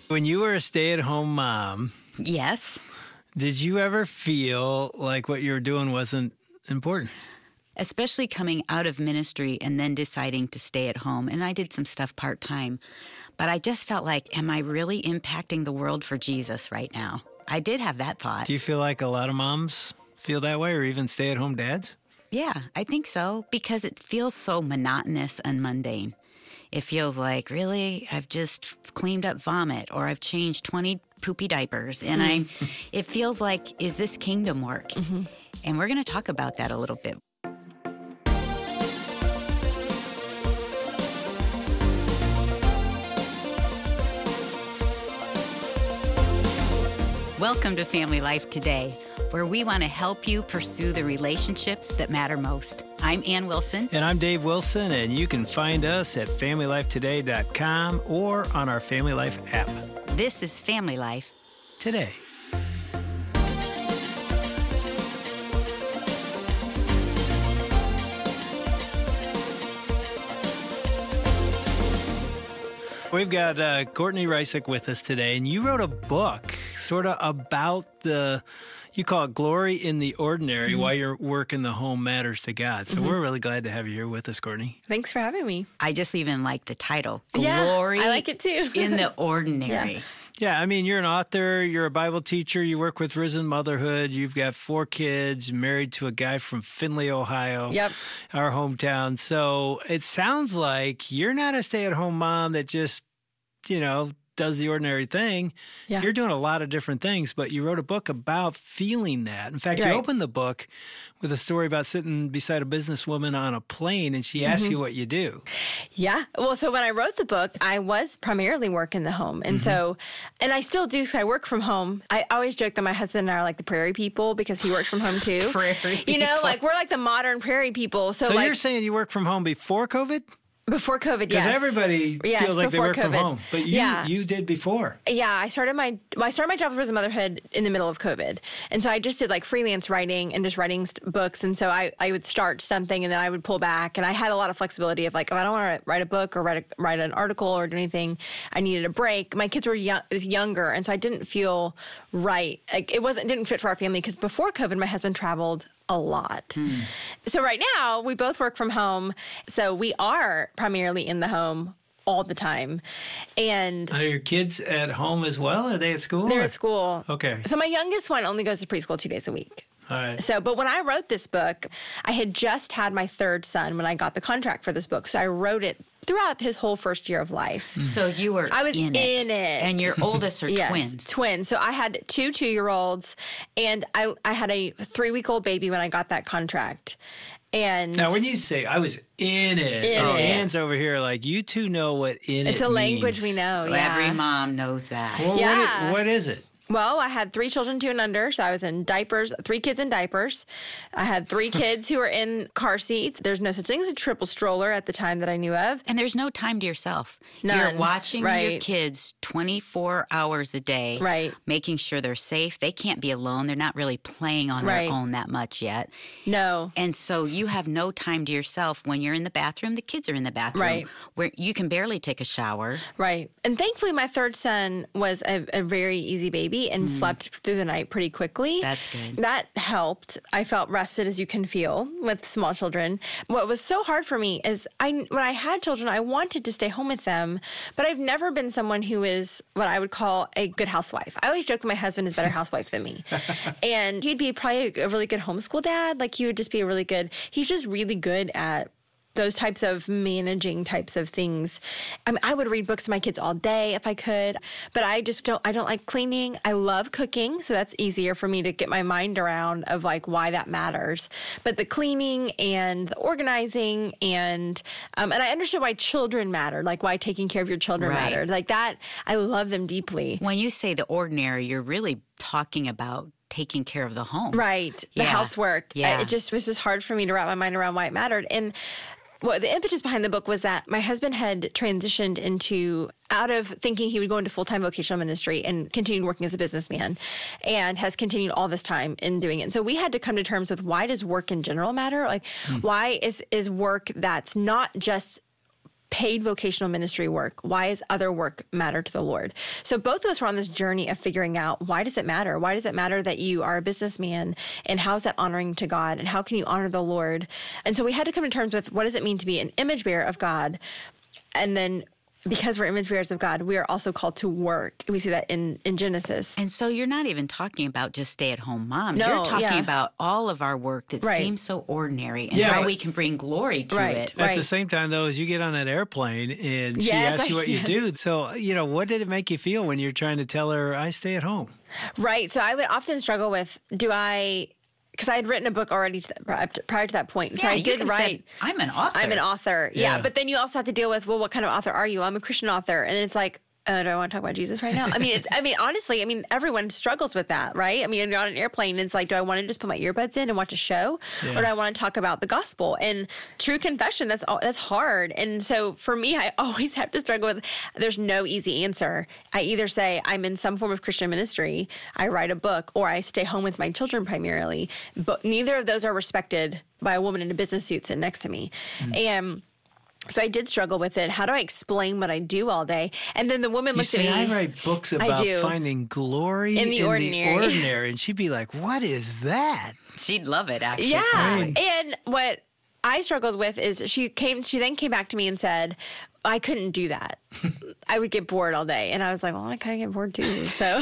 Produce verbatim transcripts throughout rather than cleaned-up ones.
When you were a stay-at-home mom, Yes. did you ever feel like what you were doing wasn't important? Especially coming out of ministry and then deciding to stay at home. And I did some stuff part-time. But I just felt like, am I really impacting the world for Jesus right now? I did have that thought. Do you feel like a lot of moms feel that way, or even stay-at-home dads? Yeah, I think so, because it feels so monotonous and mundane. It feels like, really, I've just cleaned up vomit, or I've changed twenty poopy diapers, and I. It feels like, is this kingdom work? Mm-hmm. And we're going to talk about that a little bit. Welcome to Family Life Today, where we want to help you pursue the relationships that matter most. I'm Ann Wilson. And I'm Dave Wilson, and you can find us at family life today dot com or on our Family Life app. This is Family Life Today. We've got uh, Courtney Reisick with us today, and you wrote a book sort of about the, you call it Glory in the Ordinary, mm-hmm. Why your work in the home matters to God. So mm-hmm. we're really glad to have you here with us, Courtney. Thanks for having me. I just even like the title, yeah, Glory I like it too. in the Ordinary. Yeah. Yeah, I mean, you're an author, you're a Bible teacher, you work with Risen Motherhood, you've got four kids, married to a guy from Findlay, Ohio, yep. our hometown. So it sounds like you're not a stay-at-home mom that just, you know, does the ordinary thing. Yeah. You're doing a lot of different things, but you wrote a book about feeling that. In fact, right. you opened the book with a story about sitting beside a businesswoman on a plane, and she asked mm-hmm. you what you do. Yeah. Well, so when I wrote the book, I was primarily working the home. And mm-hmm. so, and I still do, so I work from home. I always joke that my husband and I are like the prairie people because he works from home too. Prairie You know, people. like we're like the modern prairie people. So, So like, you're saying you work from home before COVID? Before COVID, yes. Because everybody yes, feels like they work COVID. from home. But you yeah. you did before. Yeah, I started my well, I started my job with Risen Motherhood in the middle of COVID. And so I just did like freelance writing and just writing st- books. And so I, I would start something and then I would pull back. And I had a lot of flexibility of like, if I don't want to write a book or write a, write an article or do anything, I needed a break. My kids were young, was younger, and so I didn't feel right. Like it wasn't didn't fit for our family because before COVID, my husband traveled a lot. Mm. So right now, we both work from home. So we are primarily in the home all the time. And are your kids at home as well? Are they at school? They're or? at school. Okay. So my youngest one only goes to preschool two days a week. All right. So, but when I wrote this book, I had just had my third son when I got the contract for this book. So I wrote it throughout his whole first year of life. So you were I was in, in it. it. And your oldest are yes, twins. Twins. So I had two two-year-olds, and I, I had a three-week-old baby when I got that contract. And now, when you say I was in it, in oh, it. Ann's over here like, you two know what in it's it a means. language we know. Well, Yeah. every mom knows that. Well, Yeah. what, it, what is it? Well, I had three children, two and under, so I was in diapers, three kids in diapers. I had three kids who were in car seats. There's no such thing as a triple stroller at the time that I knew of. And there's no time to yourself. None. You're watching right. your kids twenty-four hours a day, right. making sure they're safe. They can't be alone. They're not really playing on right. their own that much yet. No. And so you have no time to yourself. When you're in the bathroom, the kids are in the bathroom. Right. Where you can barely take a shower. Right. And thankfully, my third son was a, a very easy baby and mm. slept through the night pretty quickly. That's good. That helped. I felt rested, as you can feel with small children. What was so hard for me is I, when I had children, I wanted to stay home with them, but I've never been someone who is what I would call a good housewife. I always joke that my husband is a better housewife than me. And he'd be probably a really good homeschool dad. Like he would just be a really good, he's just really good at those types of managing types of things. I mean, I would read books to my kids all day if I could, but I just don't, I don't like cleaning. I love cooking, so that's easier for me to get my mind around of like why that matters. But the cleaning and the organizing and, um, and I understood why children mattered, like why taking care of your children right. mattered. Like that, I love them deeply. When you say the ordinary, you're really talking about taking care of the home. Right. The yeah. housework. Yeah. It just was just hard for me to wrap my mind around why it mattered. And well, the impetus behind the book was that my husband had transitioned into out of thinking he would go into full-time vocational ministry and continued working as a businessman and has continued all this time in doing it. And so we had to come to terms with why does work in general matter? Like, mm. why is, is work that's not just paid vocational ministry work? Why does other work matter to the Lord? So both of us were on this journey of figuring out, why does it matter? Why does it matter that you are a businessman? And how is that honoring to God? And how can you honor the Lord? And so we had to come to terms with, what does it mean to be an image bearer of God? And then because we're image bearers of God, we are also called to work. We see that in, in Genesis. And so you're not even talking about just stay-at-home moms. No, you're talking yeah. about all of our work that Right. seems so ordinary and Yeah. how we can bring glory to Right. it. At Right. the same time, though, as you get on that airplane and she Yes, asks you what yes. you do, so, you know, what did it make you feel when you're trying to tell her, I stay at home? Right. So I would often struggle with, do I, because I had written a book already to that, prior to that point. So Yeah, I you did could've write. said, I'm an author. I'm an author. Yeah. Yeah. But then you also have to deal with, well, what kind of author are you? I'm a Christian author. And it's like, uh, do I want to talk about Jesus right now? I mean, it, I mean, honestly, I mean, everyone struggles with that, right? I mean, you're on an airplane and it's like, do I want to just put my earbuds in and watch a show? Yeah. Or do I want to talk about the gospel? And true confession, that's all, that's hard. And so for me, I always have to struggle with, there's no easy answer. I either say I'm in some form of Christian ministry, I write a book, or I stay home with my children primarily. But neither of those are respected by a woman in a business suit sitting next to me. Mm. And so I did struggle with it. How do I explain what I do all day? And then the woman You looked see, at I me. write books about do. finding glory In the ordinary. ordinary, and she'd be like, what is that? She'd love it, actually. Yeah. probably. And what I struggled with is she came, she then came back to me and said, I couldn't do that. I would get bored all day. And I was like, well, I kind of get bored too. So,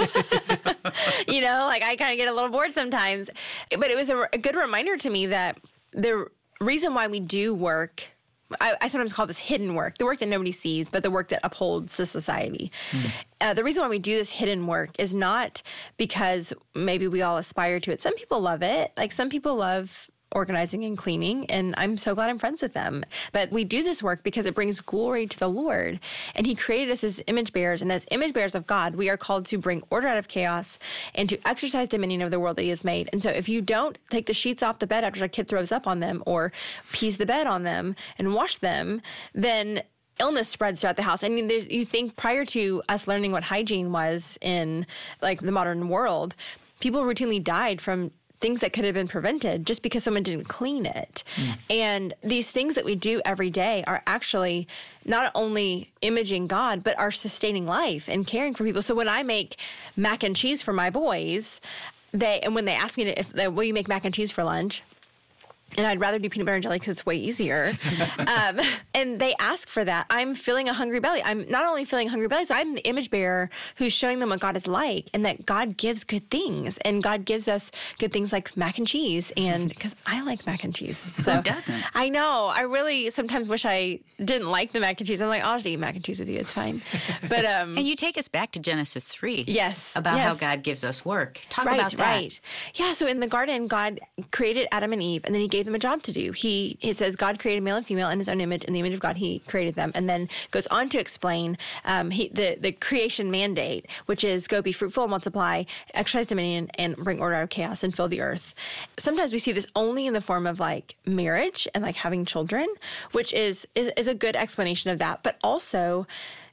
you know, like I kind of get a little bored sometimes. But it was a, a good reminder to me that the reason why we do work, I, I sometimes call this hidden work, the work that nobody sees, but the work that upholds the society. Mm. Uh, the reason why we do this hidden work is not because maybe we all aspire to it. Some people love it. Like some people love organizing and cleaning, and I'm so glad I'm friends with them. But we do this work because it brings glory to the Lord, and He created us as image bearers, and as image bearers of God, we are called to bring order out of chaos and to exercise dominion over the world that He has made. And so if you don't take the sheets off the bed after a kid throws up on them or pees the bed on them and wash them, then illness spreads throughout the house. I mean, you think prior to us learning what hygiene was in like the modern world, people routinely died from things that could have been prevented just because someone didn't clean it. Mm. And these things that we do every day are actually not only imaging God, but are sustaining life and caring for people. So when I make mac and cheese for my boys, they and when they ask me to, if they, will you make mac and cheese for lunch? And I'd rather do peanut butter and jelly because it's way easier. um, and they ask for that. I'm filling a hungry belly. I'm not only filling a hungry belly, so I'm the image bearer who's showing them what God is like and that God gives good things. And God gives us good things like mac and cheese. And because I like mac and cheese. So Who doesn't? I know. I really sometimes wish I didn't like the mac and cheese. I'm like, I'll just eat mac and cheese with you. It's fine. But um, And you take us back to Genesis three. Yes. About yes. how God gives us work. Talk right, about that. Right. Yeah. So in the garden, God created Adam and Eve, and then He gave them a job to do. He it says God created male and female in His own image. In the image of God, He created them, and then goes on to explain um, he, the the creation mandate, which is go be fruitful, multiply, exercise dominion, and bring order out of chaos and fill the earth. Sometimes we see this only in the form of like marriage and like having children, which is is, is a good explanation of that, but also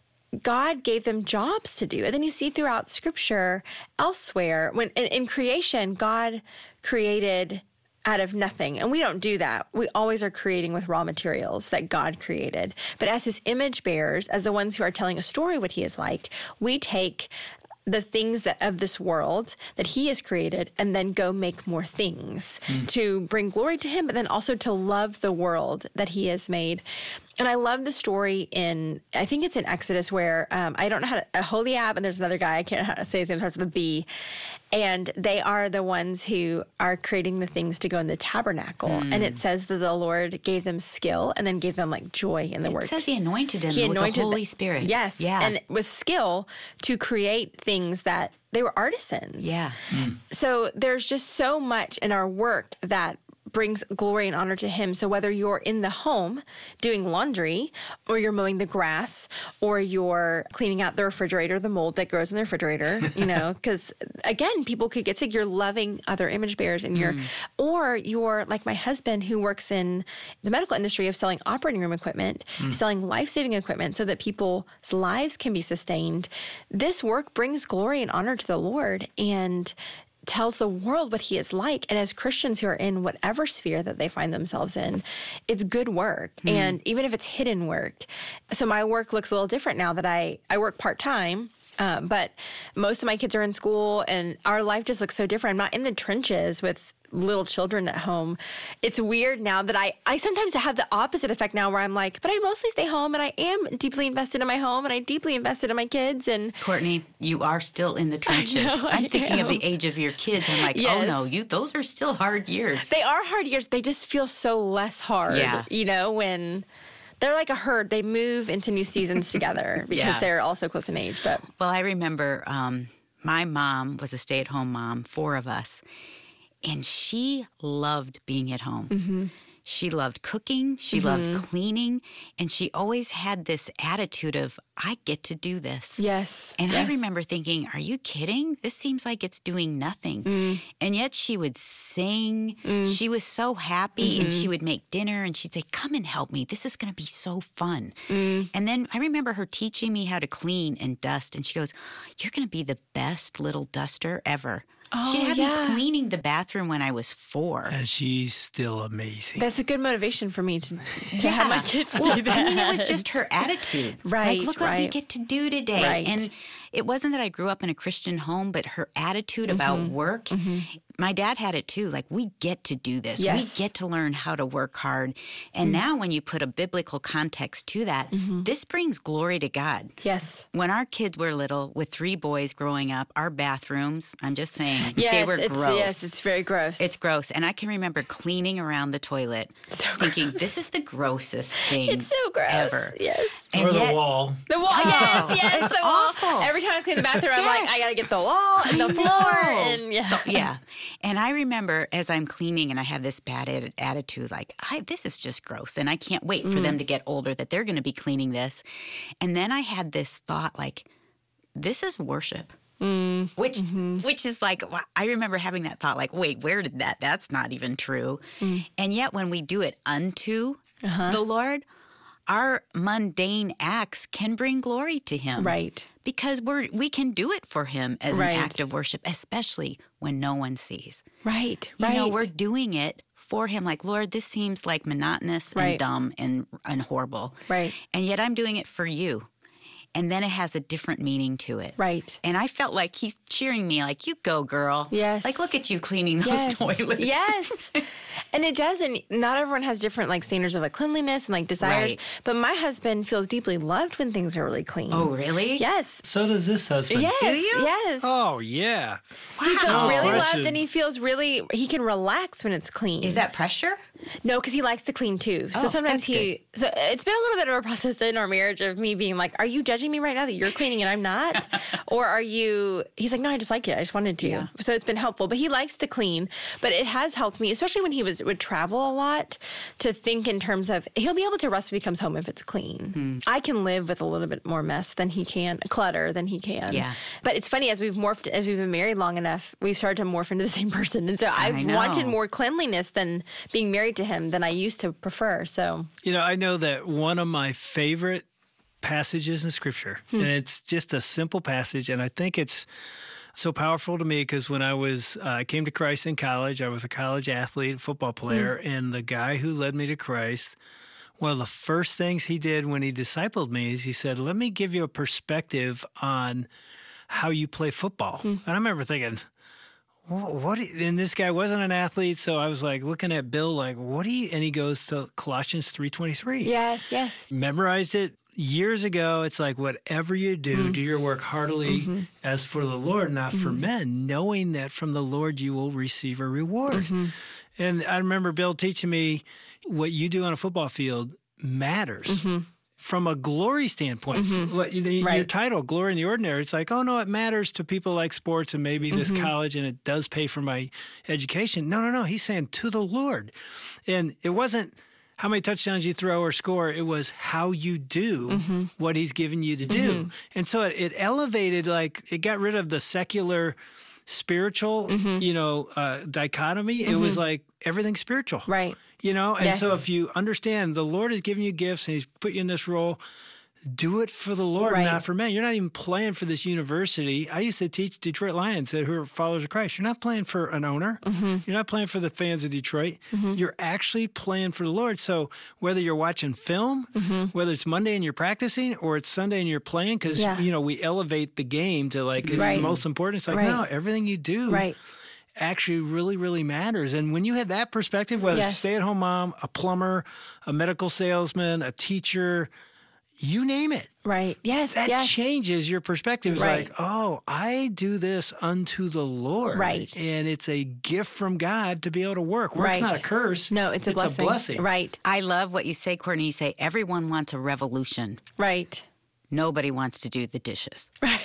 God gave them jobs to do. And then you see throughout Scripture elsewhere, when in, in creation, God created out of nothing. And we don't do that. We always are creating with raw materials that God created. But as His image bearers, as the ones who are telling a story what He is like, we take the things that of this world that He has created and then go make more things mm. to bring glory to Him, but then also to love the world that He has made. And I love the story in, I think it's in Exodus where, um, I don't know how to, a Holiab, and there's another guy, I can't know how to say his name, starts with a B. And they are the ones who are creating the things to go in the tabernacle. Mm. And it says that the Lord gave them skill and then gave them like joy in the it work. It says He anointed them he with anointed the Holy the, Spirit. Yes. Yeah. And with skill to create things that they were artisans. Yeah. Mm. So there's just so much in our work that brings glory and honor to Him. So whether you're in the home doing laundry, or you're mowing the grass, or you're cleaning out the refrigerator, the mold that grows in the refrigerator, you know, because again, people could get sick. You're loving other image bearers, and you're, mm. or you're like my husband who works in the medical industry of selling operating room equipment, mm. selling life-saving equipment so that people's lives can be sustained. This work brings glory and honor to the Lord, and tells the world what he is like. And as Christians who are in whatever sphere that they find themselves in, it's good work. Mm. And even if it's hidden work. So my work looks a little different now that I, I work part-time. Um, but most of my kids are in school, and our life just looks so different. I'm not in the trenches with little children at home. It's weird now that I, I sometimes have the opposite effect now where I'm like, but I mostly stay home, and I am deeply invested in my home, and I deeply invested in my kids. And Courtney, you are still in the trenches. know, I'm I thinking am. of the age of your kids. I'm like, Yes. oh no, you those are still hard years. They are hard years. They just feel so less hard, Yeah. you know, when they're like a herd. They move into new seasons together because Yeah. they're also close in age. But Well, I remember um, my mom was a stay-at-home mom, four of us, and she loved being at home. Mm-hmm. She loved cooking. She loved cleaning. And she always had this attitude of, I get to do this. yes. And yes. I remember thinking, are you kidding? This seems like it's doing nothing. Mm. And yet she would sing. She was so happy, Mm-hmm. and she would make dinner, and she'd say, come and help me. This is going to be so fun. Mm. And then I remember her teaching me how to clean and dust. And she goes, you're going to be the best little duster ever. Oh, she had yeah. me cleaning the bathroom when I was four. And she's still amazing. That's a good motivation for me to, to have my kids well, do that. I mean, it was just her attitude. Right, Like, look what we right. get to do today. Right. And it wasn't that I grew up in a Christian home, but her attitude Mm-hmm. about work, my dad had it too. Like, we get to do this. Yes. We get to learn how to work hard. And now when you put a biblical context to that, this brings glory to God. Yes. When our kids were little, with three boys growing up, our bathrooms, I'm just saying, Yes, they were it's, gross. yes, it's very gross. It's gross. And I can remember cleaning around the toilet, So thinking, gross. this is the grossest thing It's so gross. ever. Yes. And or the yet- wall. The wall, Oh, yes, yes, it's the wall. awful. Every time I clean the bathroom, I'm like, Yes. I gotta get the wall and the I floor, know. and yeah, Yeah. And I remember as I'm cleaning and I have this bad atti- attitude, like, I, this is just gross. And I can't wait for Mm. them to get older that they're going to be cleaning this. And then I had this thought, like, this is worship. Mm. Which, Mm-hmm. which is like, wh- I remember having that thought, like, wait, where did that? That's not even true. Mm. And yet, when we do it unto Uh-huh. the Lord, our mundane acts can bring glory to Him. right. Because we're we can do it for Him as Right. an act of worship, especially when no one sees. Right, You right. know, we're doing it for Him. Like, Lord, this seems like monotonous Right. and dumb and and horrible. Right. And yet I'm doing it for you. And then it has a different meaning to it. Right. And I felt like He's cheering me, like, you go, girl. Yes. Like, look at you cleaning those Yes. toilets. Yes. And it does, and not everyone has different like standards of like cleanliness and like desires. Right. But my husband feels deeply loved when things are really clean. Oh, really? Yes. So does this husband. Yes. Do you? Yes. Oh, yeah. He feels No really question. loved, and he feels really he can relax when it's clean. Is that pressure? No, because he likes to clean too. So Oh, sometimes that's he. So it's been a little bit of a process in our marriage of me being like, "Are you judging me right now that you're cleaning and I'm not?" Or are you? He's like, "No, I just like it. I just wanted to." Yeah. So it's been helpful. But he likes to clean. But it has helped me, especially when he was would travel a lot, to think in terms of he'll be able to rest when he comes home if it's clean. Hmm. I can live with a little bit more mess than he can, clutter than he can. Yeah. But it's funny as we've morphed, as we've been married long enough, we've started to morph into the same person, and so I've know. wanted more cleanliness than being married to him than I used to prefer. So You know, I know that one of my favorite passages in Scripture, and it's just a simple passage, and I think it's so powerful to me because when I was uh, I came to Christ in college, I was a college athlete, football player, and the guy who led me to Christ, one of the first things he did when he discipled me is he said, "Let me give you a perspective on how you play football." And I remember thinking, "Wha- what? do you-" And this guy wasn't an athlete, so I was like looking at Bill, like, "What do you?" And he goes to Colossians three twenty three. yes, yes. Memorized it years ago. It's like, whatever you do, do your work heartily as for the Lord, not for men, knowing that from the Lord you will receive a reward. And I remember Bill teaching me what you do on a football field matters. From a glory standpoint, f- what- you- your Right. title, Glory in the Ordinary, it's like, oh, no, it matters to people like sports and maybe this college and it does pay for my education. No, no, no. He's saying to the Lord. And it wasn't how many touchdowns you throw or score. It was how you do what he's given you to do. And so it, it elevated, like, it got rid of the secular spiritual, you know, uh, dichotomy. It was like everything's spiritual. Right. You know, and so Yes. if you understand the Lord has given you gifts and He's put you in this role, do it for the Lord, Right. not for men. You're not even playing for this university. I used to teach Detroit Lions who are followers of Christ. You're not playing for an owner. Mm-hmm. You're not playing for the fans of Detroit. Mm-hmm. You're actually playing for the Lord. So whether you're watching film, mm-hmm. whether it's Monday and you're practicing or it's Sunday and you're playing, because, Yeah. you know, we elevate the game to like, it's Right. the most important. It's like, Right. no, everything you do Right. actually really, really matters. And when you have that perspective, whether Yes. it's a stay-at-home mom, a plumber, a medical salesman, a teacher, you name it. Right. Yes. That yes. changes your perspective. It's Right. like, oh, I do this unto the Lord. Right. And it's a gift from God to be able to work. Work's Right. not a curse. No, it's a blessing. a blessing. Right. I love what you say, Courtney. You say everyone wants a revolution. Right. Nobody wants to do the dishes. Right.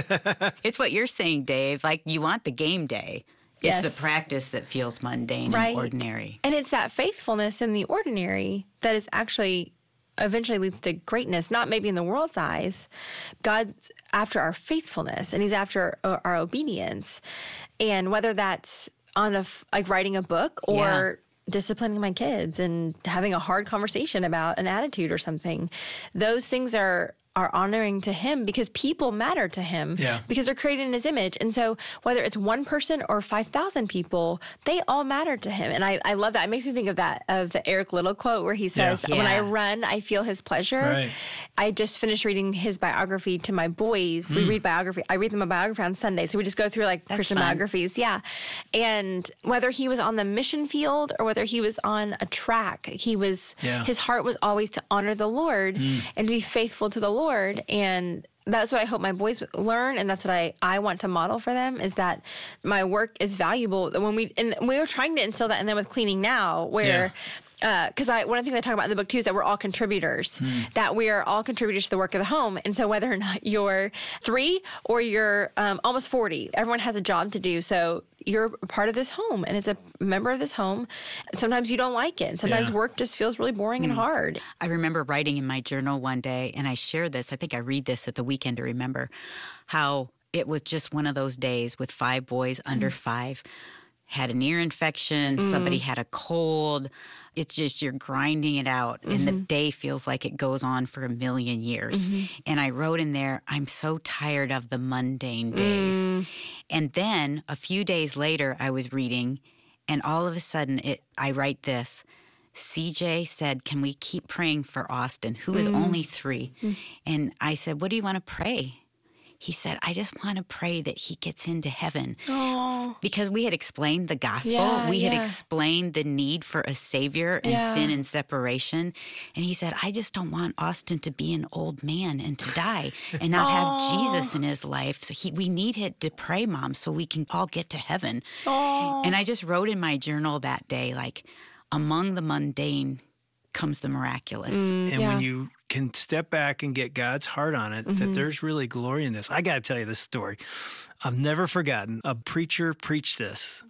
It's what you're saying, Dave. Like, you want the game day. It's Yes. the practice that feels mundane Right. and ordinary. And it's that faithfulness in the ordinary that is actually eventually leads to greatness, not maybe in the world's eyes. God's after our faithfulness and he's after our, our obedience. And whether that's on a, f- like writing a book or disciplining my kids and having a hard conversation about an attitude or something, those things are are honoring to him because people matter to him Yeah. because they're created in his image. And so whether it's one person or five thousand people, they all matter to him. And I, I love that. It makes me think of that, of the Eric Liddell quote where he says, Yeah. when I Yeah. run, I feel his pleasure. Right. I just finished reading his biography to my boys. We read biography. I read them a biography on Sunday. So we just go through like Christian fun. biographies. Yeah. And whether he was on the mission field or whether he was on a track, he was, Yeah. his heart was always to honor the Lord and to be faithful to the Lord. And that's what I hope my boys learn, and that's what I, I want to model for them, is that my work is valuable. When we and we were trying to instill that in them with Cleaning Now, where because I one of the things I talk about in the book too is that we're all contributors, that we are all contributors to the work of the home. And so whether or not you're three or you're um, almost forty, everyone has a job to do. So you're a part of this home, and it's a member of this home. Sometimes you don't like it. Sometimes Yeah. work just feels really boring and hard. I remember writing in my journal one day, and I shared this. I think I read this at the weekend to remember how it was just one of those days with five boys under five, had an ear infection, somebody had a cold. It's just you're grinding it out, and the day feels like it goes on for a million years. And I wrote in there, I'm so tired of the mundane days. And then a few days later, I was reading, and all of a sudden, it I write this. C J said, can we keep praying for Austin, who is only three? And I said, what do you want to pray? He said, I just want to pray that he gets into heaven. Oh, Because we had explained the gospel. Yeah, we had yeah. explained the need for a savior and Yeah. sin and separation. And he said, I just don't want Austin to be an old man and to die and not have Jesus in his life. So he, we need it to pray, Mom, so we can all get to heaven. And I just wrote in my journal that day, like, among the mundane comes the miraculous. And yeah. when you can step back and get God's heart on it, that there's really glory in this. I got to tell you this story. I've never forgotten. A preacher preached this.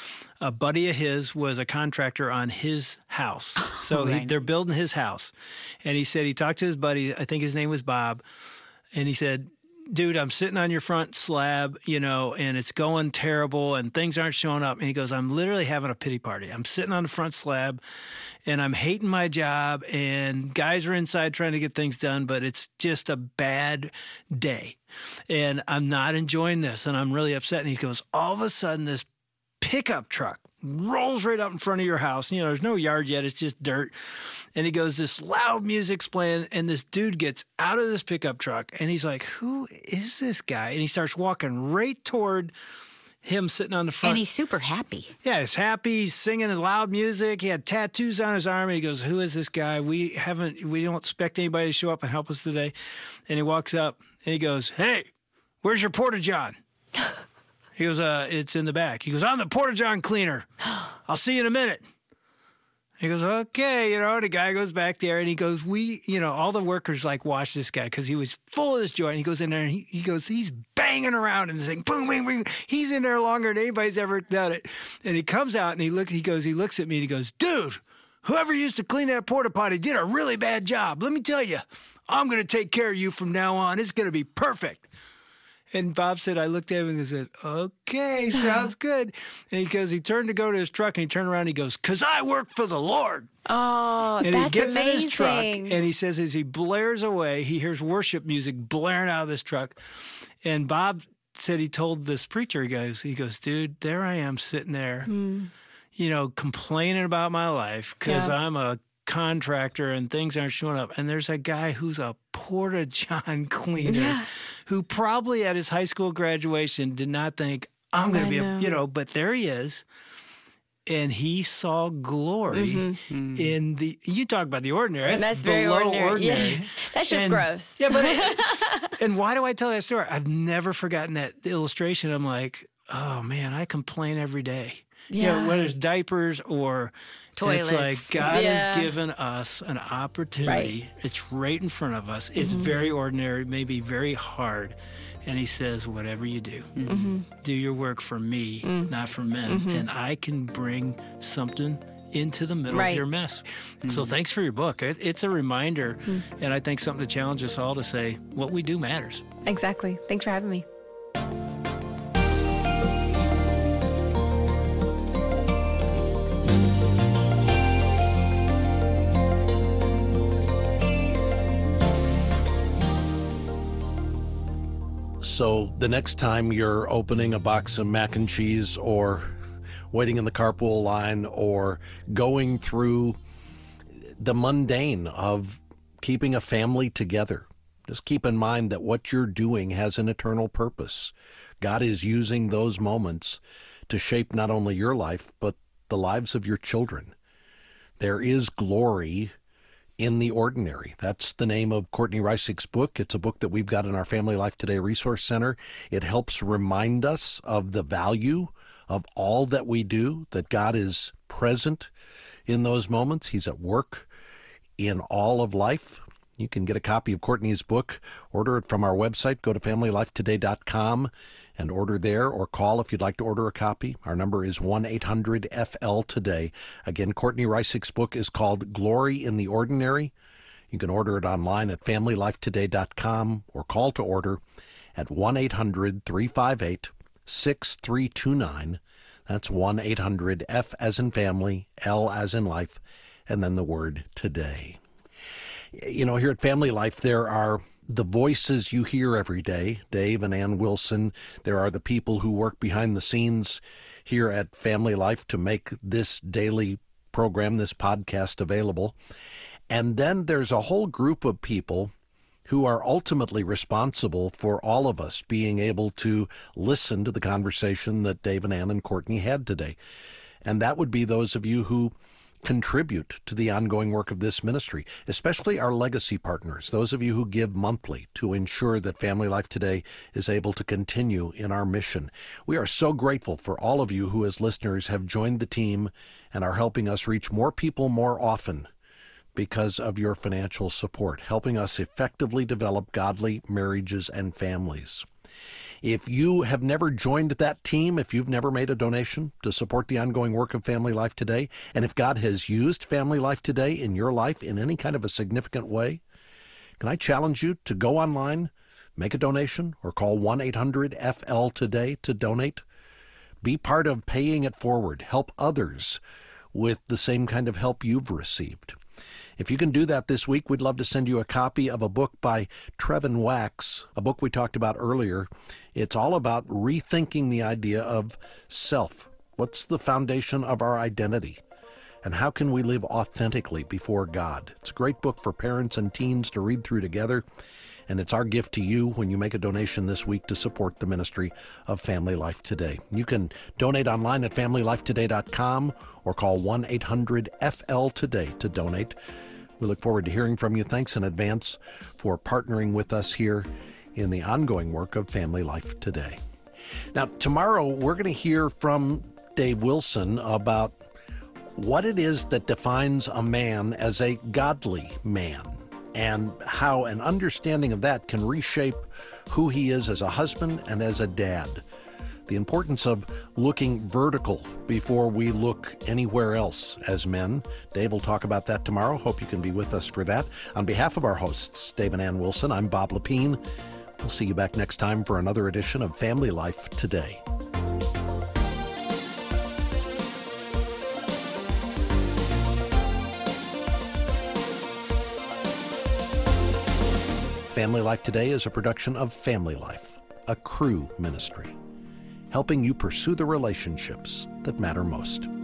A buddy of his was a contractor on his house. So he, Right. they're building his house. And he said he talked to his buddy, I think his name was Bob, and he said, dude, I'm sitting on your front slab, you know, and it's going terrible and things aren't showing up. And he goes, I'm literally having a pity party. I'm sitting on the front slab and I'm hating my job and guys are inside trying to get things done, but it's just a bad day. And I'm not enjoying this and I'm really upset. And he goes, all of a sudden this pickup truck rolls right up in front of your house. You know, there's no yard yet. It's just dirt. And he goes, this loud music's playing, and this dude gets out of this pickup truck, and he's like, who is this guy? And he starts walking right toward him sitting on the front. And he's super happy. Yeah, he's happy. He's singing loud music. He had tattoos on his arm. And he goes, who is this guy? We haven't, we don't expect anybody to show up and help us today. And he walks up, and he goes, hey, where's your Porta-John? He goes, uh, it's in the back. He goes, I'm the Porta-John cleaner. I'll see you in a minute. He goes, okay, you know, the guy goes back there and he goes, we, you know, all the workers like watch this guy because he was full of this joy. And he goes in there and he, he goes, he's banging around and saying, boom, boom, boom. He's in there longer than anybody's ever done it. And he comes out and he looks, he goes, he looks at me and he goes, dude, whoever used to clean that porta potty did a really bad job. Let me tell you, I'm going to take care of you from now on. It's going to be perfect. And Bob said, I looked at him and said, okay, sounds good. And he goes, he turned to go to his truck and he turned around and he goes, because I work for the Lord. Oh, and that's he gets amazing. in his truck and he says, as he blares away, he hears worship music blaring out of this truck. And Bob said he told this preacher, he goes, he goes, dude, there I am sitting there, mm. you know, complaining about my life because yeah. I'm a contractor and things aren't showing up. And there's a guy who's a Porta-John cleaner yeah. who probably at his high school graduation did not think, I'm going to be, a, you know, but there he is. And he saw glory mm-hmm. in the, you talk about the ordinary. That's, that's very ordinary. ordinary. Yeah. That's just and, gross. Yeah, but, it, and why do I tell that story? I've never forgotten that illustration. I'm like, oh man, I complain every day. Yeah. You know, whether it's diapers or toilets. It's like God yeah. has given us an opportunity. Right. It's right in front of us. It's mm-hmm. very ordinary, maybe very hard. And he says, whatever you do, mm-hmm. do your work for me, mm. not for men. Mm-hmm. And I can bring something into the middle right. of your mess. Mm-hmm. So thanks for your book. It, it's a reminder, mm. and I think something to challenge us all to say, what we do matters. Exactly. Thanks for having me. So the next time you're opening a box of mac and cheese or waiting in the carpool line or going through the mundane of keeping a family together, just keep in mind that what you're doing has an eternal purpose. God is using those moments to shape not only your life, but the lives of your children. There is glory in the ordinary. That's the name of Courtney Reissig's book. It's a book that we've got in our Family Life Today Resource Center. It helps remind us of the value of all that we do, that God is present in those moments. He's at work in all of life. You can get a copy of Courtney's book. Order it from our website. Go to family life today dot com and order there, or call if you'd like to order a copy. Our number is one eight hundred F L today. Again, Courtney Reissig's book is called Glory in the Ordinary. You can order it online at family life today dot com or call to order at one eight hundred three five eight six three two nine. That's one eight hundred F as in family, L as in life, and then the word today. You know, here at Family Life, there are the voices you hear every day, Dave and Ann Wilson. There are the people who work behind the scenes here at Family Life to make this daily program, this podcast, available. And then there's a whole group of people who are ultimately responsible for all of us being able to listen to the conversation that Dave and Ann and Courtney had today. And that would be those of you who contribute to the ongoing work of this ministry, especially our legacy partners, those of you who give monthly to ensure that Family Life Today is able to continue in our mission. We are so grateful for all of you who, as listeners, have joined the team and are helping us reach more people more often because of your financial support, helping us effectively develop godly marriages and families. If you have never joined that team, if you've never made a donation to support the ongoing work of Family Life Today, and if God has used Family Life Today in your life in any kind of a significant way, can I challenge you to go online, make a donation, or call one eight hundred F L today to donate? Be part of paying it forward. Help others with the same kind of help you've received. If you can do that this week, we'd love to send you a copy of a book by Trevin Wax, a book we talked about earlier. It's all about rethinking the idea of self. What's the foundation of our identity? And how can we live authentically before God? It's a great book for parents and teens to read through together. And it's our gift to you when you make a donation this week to support the ministry of Family Life Today. You can donate online at family life today dot com or call one eight hundred F L today to donate. We look forward to hearing from you. Thanks in advance for partnering with us here in the ongoing work of Family Life Today. Now, tomorrow we're going to hear from Dave Wilson about what it is that defines a man as a godly man, and how an understanding of that can reshape who he is as a husband and as a dad. The importance of looking vertical before we look anywhere else as men. Dave will talk about that tomorrow. Hope you can be with us for that. On behalf of our hosts, Dave and Ann Wilson, I'm Bob Lepine. We'll see you back next time for another edition of Family Life Today. Family Life Today is a production of Family Life, a Cru ministry, helping you pursue the relationships that matter most.